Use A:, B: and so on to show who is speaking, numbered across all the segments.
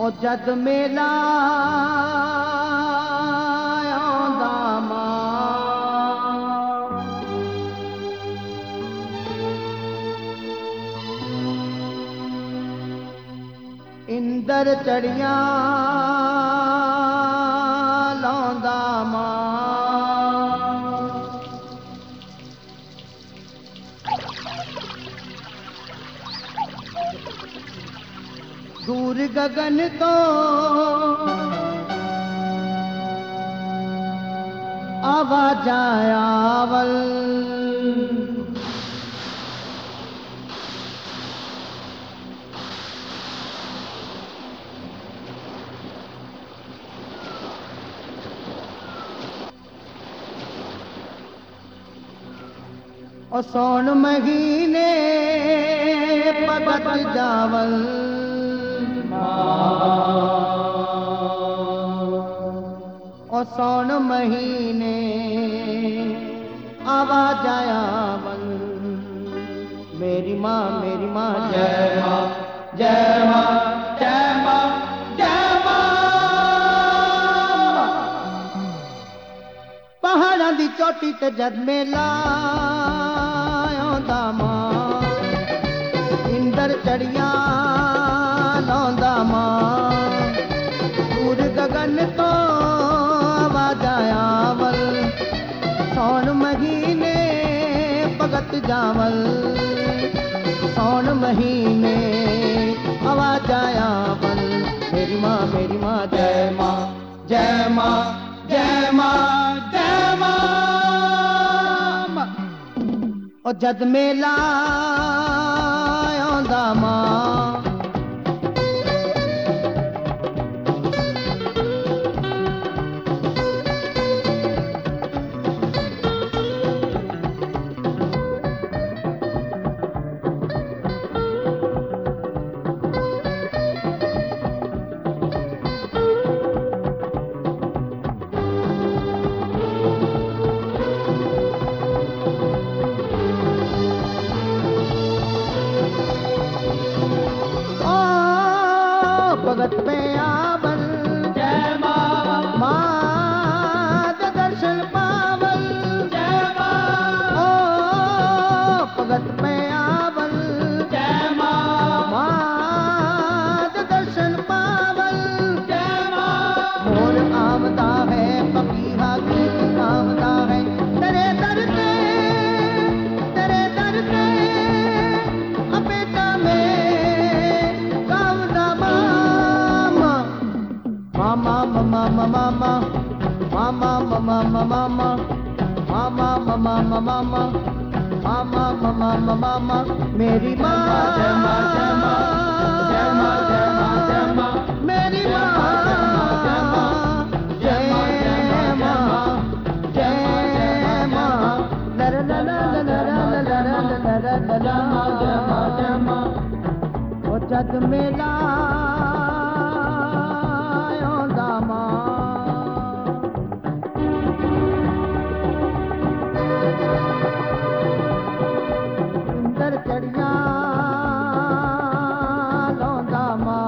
A: ओ जद मेला आंदा मां इंदर चढ़ियां लांदा मां दूर गगन तो आवाजां आवल और सौन महीने भगत जावल और सौन महीने आवाजां आवल मेरी माँ जय माँ जय माँ जय माँ जय माँ पहाड़ां दी चोटी ते जद मेला आंदा मां इंदर चढ़ियां लांदा मां दूर गगन तो आवाजां आवल सौन महीने भगत जावल सौन महीने आवाजां आवल मेरी माँ जय माँ जय माँ जय माँ जय माँ और जद मेला आंदा मां भगत पे आवल जय माँ माँ दे दर्शन पावल जय माँ ओ भगत पे आवल जय माँ माँ दे दर्शन पावल जय माँ मोर आमदा है पपीहा गीत आमदा है तेरे दर पे अपेटा में गावदा Mama, mama, mama, mama, mama, mama, mama, mama, mama, mama, mama, mama, mama, मेरी माँ जय माँ जय माँ जय माँ जय माँ जय माँ मेरी माँ जय माँ जय माँ जय माँ जय माँ लर लर लर लर लर लर जय माँ जय माँ वो जद मेला इंदर चढ़ियां लांदा मां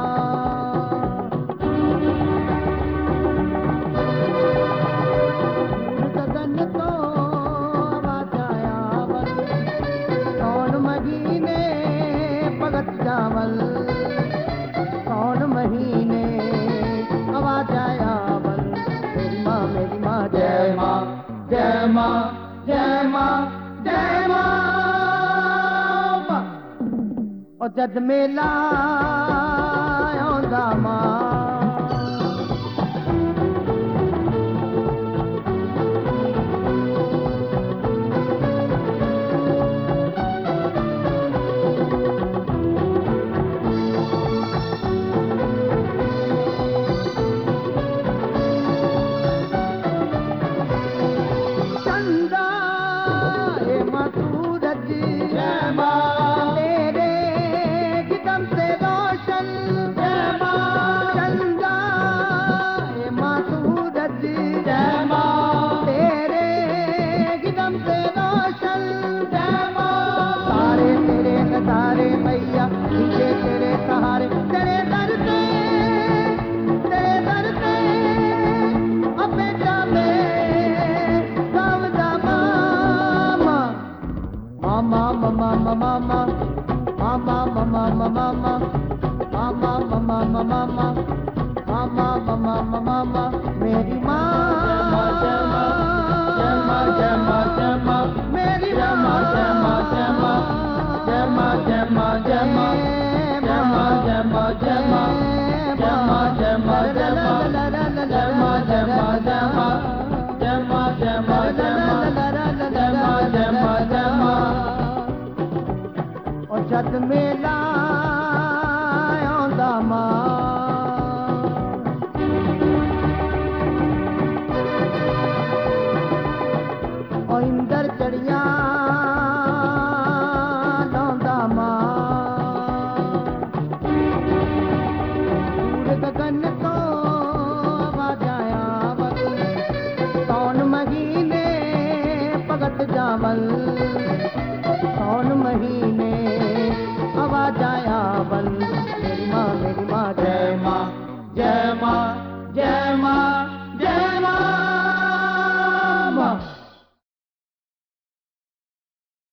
A: गगन तो आवाजां आवल सौन महीने भगत जावल सौन महीने आवाजां आवल मेरी माँ जय माँ जय माँ जय माँ जय माँ और जद मेला आंदा मां चंदा ए सूरज जय माँ तेरे गिदम से रोशन जय माँ मामा मामा मामा मामा मामा मामा मामा मामा मामा मामा मामा मामा मेरी माँ मेरी और जद मेला आंदा मां और इंदर चढ़िया लांदा मां सूर गगन तो आवाजां आवत कौन महीने भगत जावल